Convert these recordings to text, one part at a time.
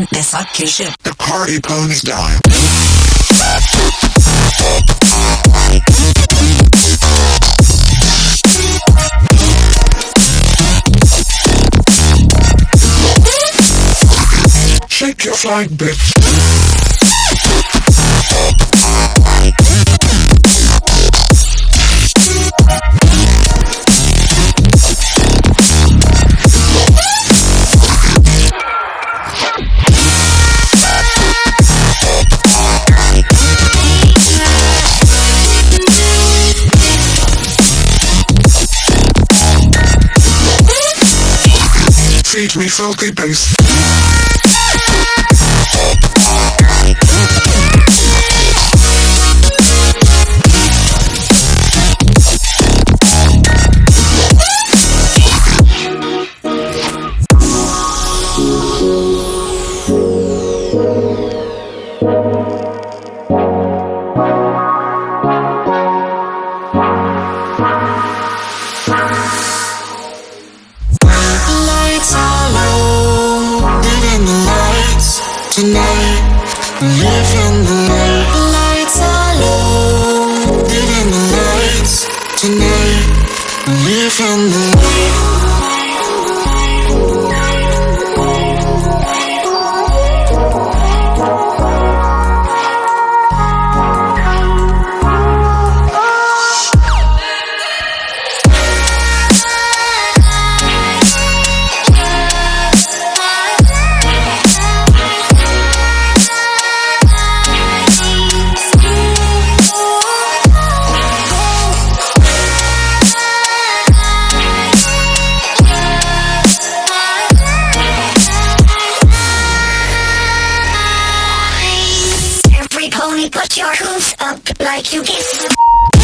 Jen Pesat Keşif. The party ponies die. Shake your flag, bitch. Feed me filthy bass. Tonight, live in the night. Lights are low. Live in the lights. Tonight, live in the night. Pony, put your hooves up like you give the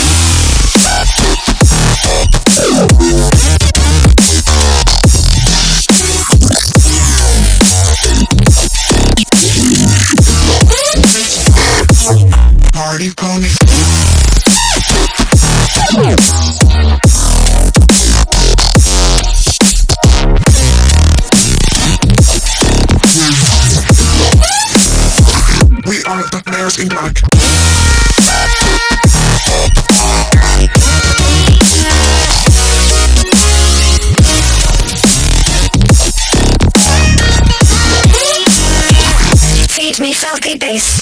Party pony. We are the bears in black. feed me filthy bass.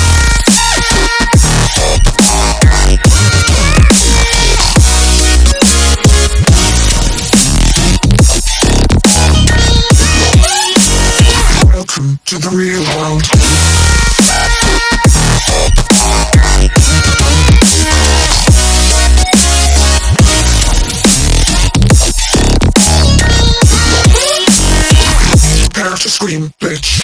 Welcome to the real world. Prepare to scream, bitch.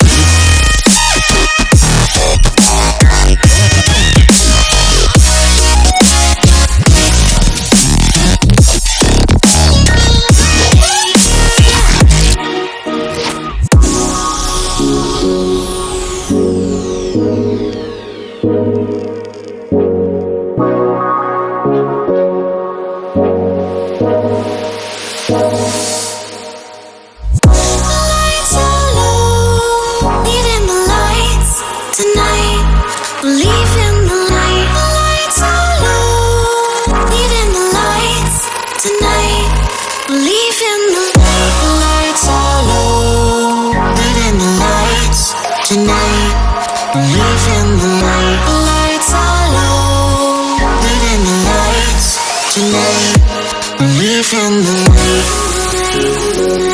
Lights are low. Live in the lights. Tonight, live in the light. Lights are low. Live in the lights. Tonight, live in the light. Lights are low. Live in the lights. Tonight, live in the light. Lights are low. Live in the lights. Tonight, live in the light.